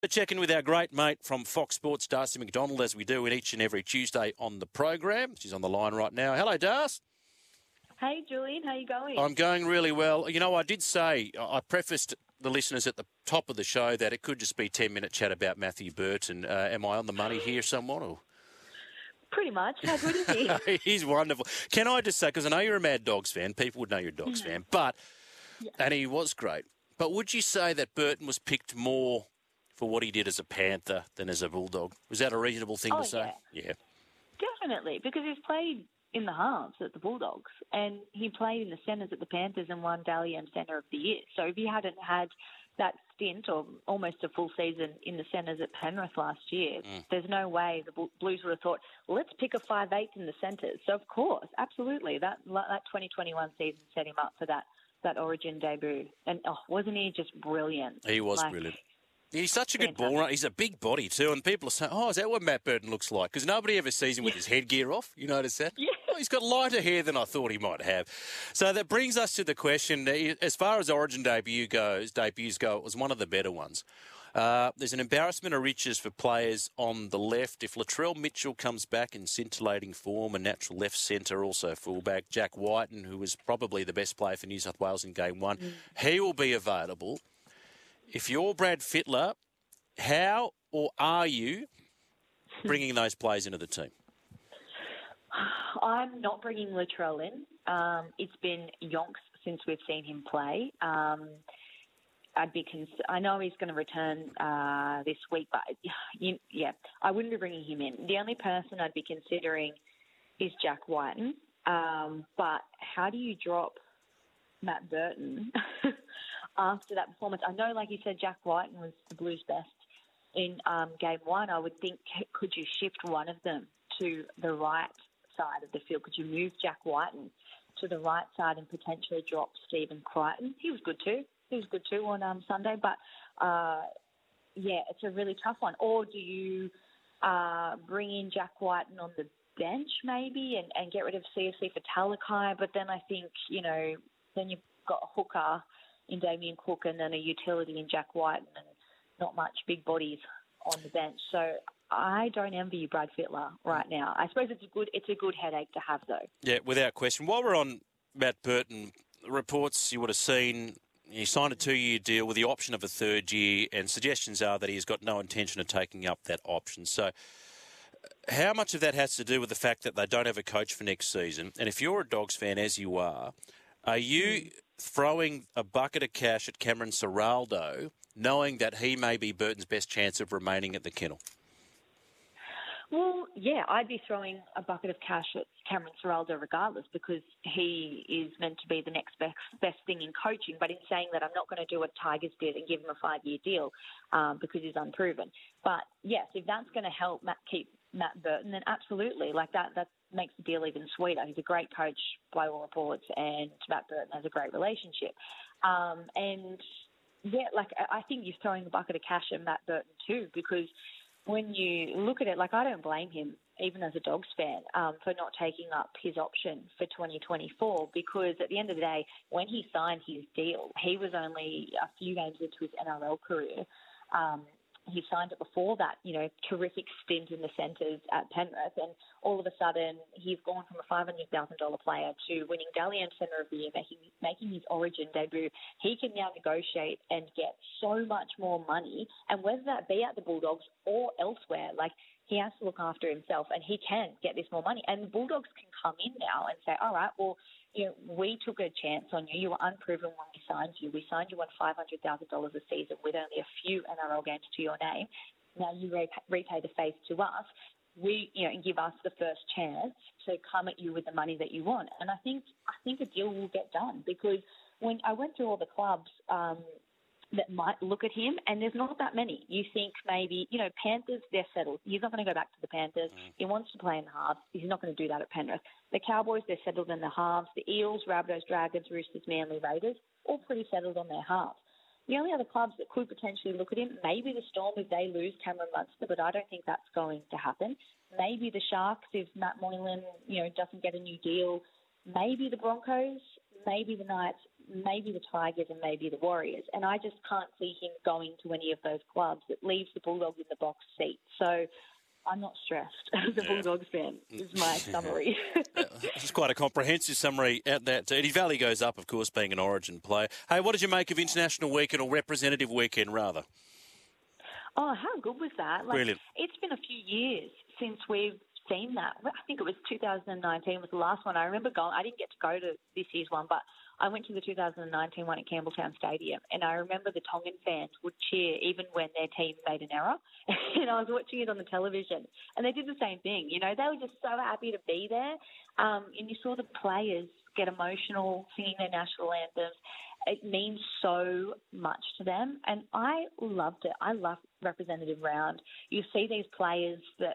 Check in with our great mate from Fox Sports, Darcy McDonald, as we do each and every Tuesday on the program. She's on the line right now. Hello, Darcy. Hey, Julian. How you going? I'm going really well. You know, I did say, I prefaced the listeners at the top of the show that it could just be 10-minute chat about Matthew Burton. Am I on the money here somewhat? Or? Pretty much. How good is he? He's wonderful. Can I just say, because I know you're a Mad Dogs fan, people would know you're a Dogs fan, and he was great. But would you say that Burton was picked more for what he did as a Panther than as a Bulldog? Was that a reasonable thing to say? Yeah. Definitely, because he's played in the halves at the Bulldogs and he played in the centres at the Panthers and won Dally M Centre of the Year. So if he hadn't had that stint or almost a full season in the centres at Penrith last year, there's no way the Blues would have thought, well, let's pick a 5'8" in the centres. So, of course, absolutely, that 2021 season set him up for that Origin debut. And, wasn't he just brilliant? He was brilliant. He's such a good ball runner. He's a big body too, and people are saying, is that what Matt Burton looks like? Because nobody ever sees him with his headgear off. You notice that? Yeah. He's got lighter hair than I thought he might have. So that brings us to the question, as far as Origin debuts go, it was one of the better ones. There's an embarrassment of riches for players on the left. If Latrell Mitchell comes back in scintillating form, a natural left centre, also fullback, Jack Whiten, who was probably the best player for New South Wales in Game 1, he will be available. If you're Brad Fittler, how or are you bringing those players into the team? I'm not bringing Latrell in. It's been yonks since we've seen him play. I know he's going to return this week, but I wouldn't be bringing him in. The only person I'd be considering is Jack Whiten. But how do you drop Matt Burton after that performance? I know, like you said, Jack Whiten was the Blues' best in Game 1. I would think, could you shift one of them to the right side of the field? Could you move Jack Whiten to the right side and potentially drop Stephen Crichton? He was good too on Sunday. But, it's a really tough one. Or do you bring in Jack Whiten on the bench maybe and get rid of CFC for Talakai? But then I think, then you've got a hooker in Damien Cook and then a utility in Jack Whiten and not much big bodies on the bench. So I don't envy you, Brad Fittler, right now. I suppose it's a good headache to have, though. Yeah, without question. While we're on Matt Burton, reports you would have seen he signed a 2-year deal with the option of a 3rd year, and suggestions are that he's got no intention of taking up that option. So how much of that has to do with the fact that they don't have a coach for next season? And if you're a Dogs fan, as you are you throwing a bucket of cash at Cameron Ciraldo, knowing that he may be Burton's best chance of remaining at the kennel? Well, yeah, I'd be throwing a bucket of cash at Cameron Ciraldo regardless, because he is meant to be the next best thing in coaching. But in saying that, I'm not going to do what Tigers did and give him a 5-year deal because he's unproven. But yes, if that's going to help keep Matt Burton, then absolutely. Like that makes the deal even sweeter. He's a great coach by all reports, and Matt Burton has a great relationship. I think you're throwing a bucket of cash at Matt Burton too, because when you look at it, I don't blame him, even as a Dogs fan, for not taking up his option for 2024, because at the end of the day, when he signed his deal, he was only a few games into his NRL career. He signed it before that, terrific stint in the centres at Penrith, and all of a sudden he's gone from a $500,000 player to winning Dally M Centre of the Year, making his Origin debut. He can now negotiate and get so much more money, and whether that be at the Bulldogs or elsewhere, he has to look after himself, and he can get this more money. And the Bulldogs can come in now and say, all right, well, we took a chance on you. You were unproven when we signed you. We signed you on $500,000 a season with only a few NRL games to your name. Now you repay the faith to us. And give us the first chance to come at you with the money that you want. And I think a deal will get done, because when I went through all the clubs that might look at him, and there's not that many. You think maybe, Panthers, they're settled. He's not going to go back to the Panthers. He wants to play in the halves. He's not going to do that at Penrith. The Cowboys, they're settled in the halves. The Eels, Rabbitohs, Dragons, Roosters, Manly, Raiders, all pretty settled on their halves. The only other clubs that could potentially look at him, maybe the Storm if they lose Cameron Munster, but I don't think that's going to happen. Maybe the Sharks if Matt Moylan, doesn't get a new deal. Maybe the Broncos, maybe the Knights, maybe the Tigers and maybe the Warriors. And I just can't see him going to any of those clubs. It leaves the Bulldogs in the box seat. So I'm not stressed as a Bulldogs fan, is my summary. This is quite a comprehensive summary at that. Eddie Valley goes up, of course, being an Origin player. Hey, what did you make of International Weekend, or Representative Weekend, rather? Oh, how good was that? Brilliant. It's been a few years since we've seen that. I think it was 2019 was the last one. I remember going. I didn't get to go to this year's one, but I went to the 2019 one at Campbelltown Stadium, and I remember the Tongan fans would cheer even when their team made an error. And I was watching it on the television, and they did the same thing. You know, they were just so happy to be there. And you saw the players get emotional singing their national anthems. It means so much to them, and I loved it. I love representative round. You see these players that,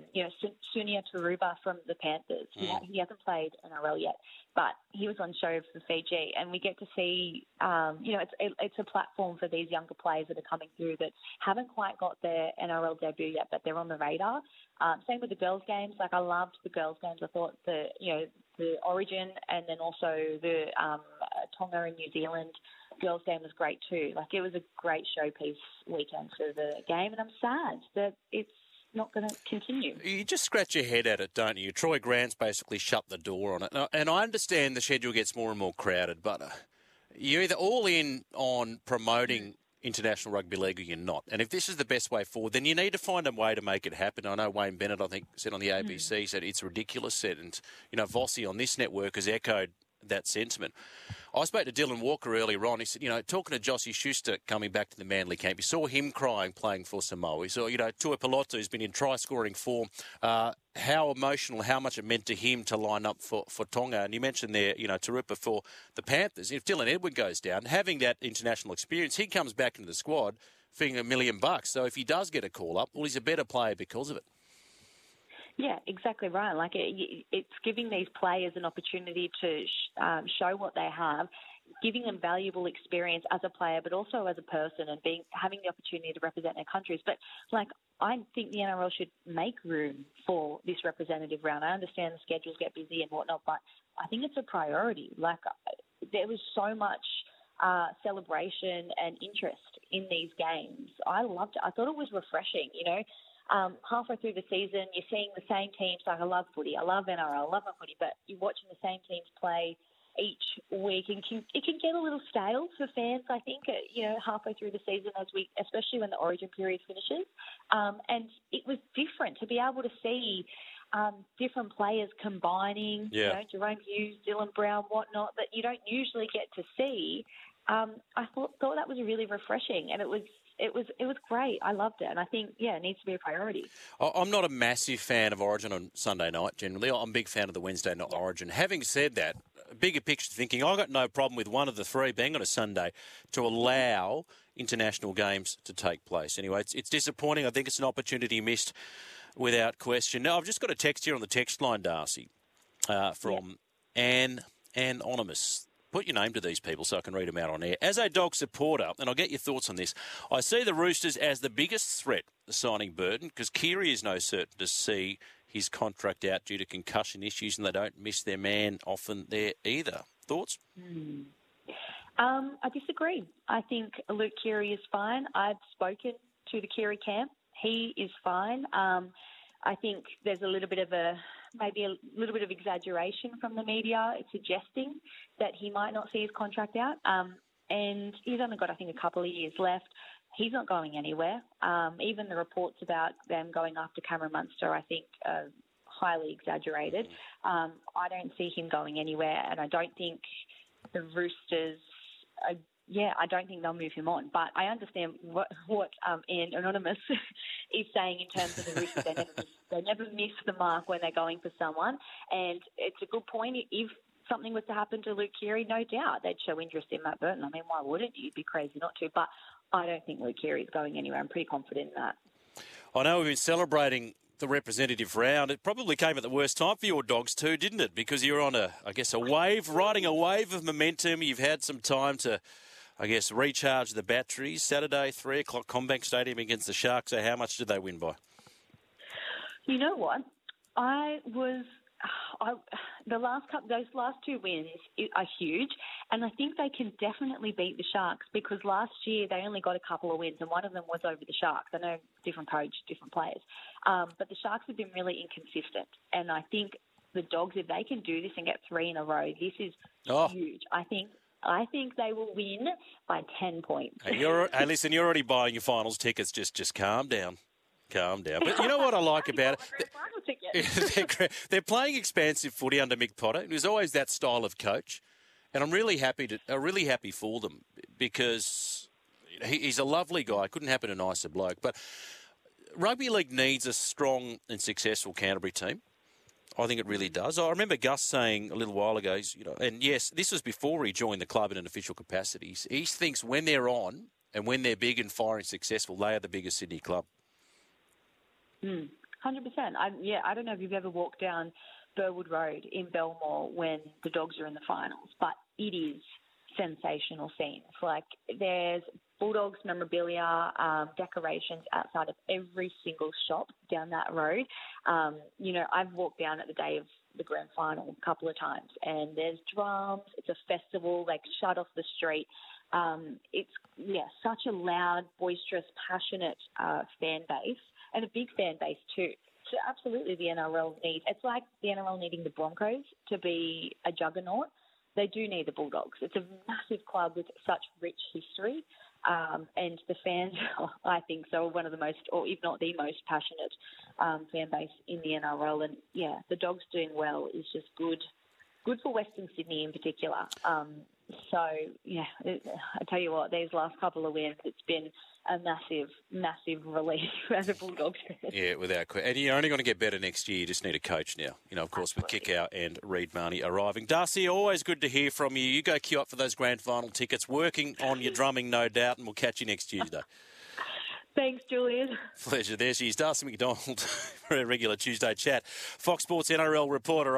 Sunia Taruba from the Panthers. He hasn't played NRL yet, but he was on show for Fiji, and we get to see, it's a platform for these younger players that are coming through that haven't quite got their NRL debut yet, but they're on the radar. Same with the girls' games. I loved the girls' games. I thought the Origin and then also the Tonga and New Zealand girls' game was great too. It was a great showpiece weekend for the game, and I'm sad that it's not going to continue. You just scratch your head at it, don't you? Troy Grant's basically shut the door on it. And I understand the schedule gets more and more crowded, but you're either all in on promoting International Rugby League or you're not. And if this is the best way forward, then you need to find a way to make it happen. I know Wayne Bennett, I think, said on the ABC, said it's ridiculous, said, and, Vossi on this network has echoed that sentiment. I spoke to Dylan Walker earlier on. He said, talking to Jossie Schuster coming back to the Manly camp, you saw him crying playing for Samoa. You saw, Tua Piloto, who's been in try-scoring form, how emotional, how much it meant to him to line up for Tonga. And you mentioned there, Tarupa for the Panthers. If Dylan Edward goes down, having that international experience, he comes back into the squad feeling $1 million. So if he does get a call-up, well, he's a better player because of it. Yeah, exactly right. It's giving these players an opportunity to show what they have, giving them valuable experience as a player, but also as a person, and having the opportunity to represent their countries. But I think the NRL should make room for this representative round. I understand the schedules get busy and whatnot, but I think it's a priority. There was so much celebration and interest in these games. I loved it. I thought it was refreshing. Halfway through the season, you're seeing the same teams. I love footy, I love NRL, I love my footy, but you're watching the same teams play each week, and it can get a little stale for fans, I think, halfway through the season, especially when the Origin period finishes. And it was different to be able to see different players combining, Jerome Hughes, Dylan Brown, whatnot, that you don't usually get to see. I thought that was really refreshing, and it was great. I loved it. And I think, it needs to be a priority. I'm not a massive fan of Origin on Sunday night, generally. I'm a big fan of the Wednesday night Origin. Having said that, bigger picture thinking, I've got no problem with one of the three being on a Sunday to allow international games to take place. Anyway, it's disappointing. I think it's an opportunity missed without question. Now, I've just got a text here on the text line, Darcy, from Anne Anonymous. Put your name to these people so I can read them out on air. As a dog supporter, and I'll get your thoughts on this, I see the Roosters as the biggest threat to signing Burton, because Keary is no certain to see his contract out due to concussion issues, and they don't miss their man often there either. Thoughts? I disagree. I think Luke Keary is fine. I've spoken to the Keary camp. He is fine. I think there's a little bit of exaggeration from the media suggesting that he might not see his contract out. And he's only got, I think, a couple of years left. He's not going anywhere. Even the reports about them going after Cameron Munster, I think, are highly exaggerated. I don't see him going anywhere, and I don't think the Roosters I don't think they'll move him on. But I understand what Anne Anonymous is saying in terms of the Roosters. They never miss the mark when they're going for someone. And it's a good point. If something was to happen to Luke Keary, no doubt they'd show interest in Matt Burton. I mean, why wouldn't you? You'd be crazy not to. But I don't think Luke Keary is going anywhere. I'm pretty confident in that. I know we've been celebrating the representative round. It probably came at the worst time for your Dogs too, didn't it? Because you're on riding a wave of momentum. You've had some time to, recharge the batteries. Saturday, 3 o'clock, CommBank Stadium against the Sharks. So how much did they win by? You know what? I those last two wins are huge, and I think they can definitely beat the Sharks because last year they only got a couple of wins, and one of them was over the Sharks. I know different coach, different players, but the Sharks have been really inconsistent, and I think the Dogs, if they can do this and get 3 in a row, this is huge. I think they will win by 10 points. Hey, listen, you're already buying your finals tickets. Just calm down. Calm down. But you know what I like about it? They're playing expansive footy under Mick Potter. It was always that style of coach. And I'm really happy for them because he's a lovely guy. Couldn't happen a nicer bloke. But rugby league needs a strong and successful Canterbury team. I think it really does. I remember Gus saying a little while ago, and yes, this was before he joined the club in an official capacity. He thinks when they're on and when they're big and firing successful, they are the biggest Sydney club. 100%. I don't know if you've ever walked down Burwood Road in Belmore when the Dogs are in the finals, but it is sensational scenes. Like there's Bulldogs memorabilia, decorations outside of every single shop down that road. I've walked down at the day of the grand final a couple of times, and there's drums. It's a festival, like shut off the street. It's such a loud, boisterous, passionate fan base, and a big fan base too. So absolutely, the NRL needs. It's like the NRL needing the Broncos to be a juggernaut. They do need the Bulldogs. It's a massive club with such rich history, and the fans, I think, so one of the most, or if not the most passionate fan base in the NRL. And the Dogs doing well is just good for Western Sydney in particular. I tell you what, these last couple of wins, it's been a massive, massive relief as a Bulldogs fan. Yeah, without question. And you're only going to get better next year. You just need a coach now. Of course, absolutely. With Kickout and Reed Mahoney arriving. Darcy, always good to hear from you. You go queue up for those grand final tickets. Working on your drumming, no doubt, and we'll catch you next Tuesday. Thanks, Julian. Pleasure. There she is, Darcy McDonald, for a regular Tuesday chat. Fox Sports NRL reporter.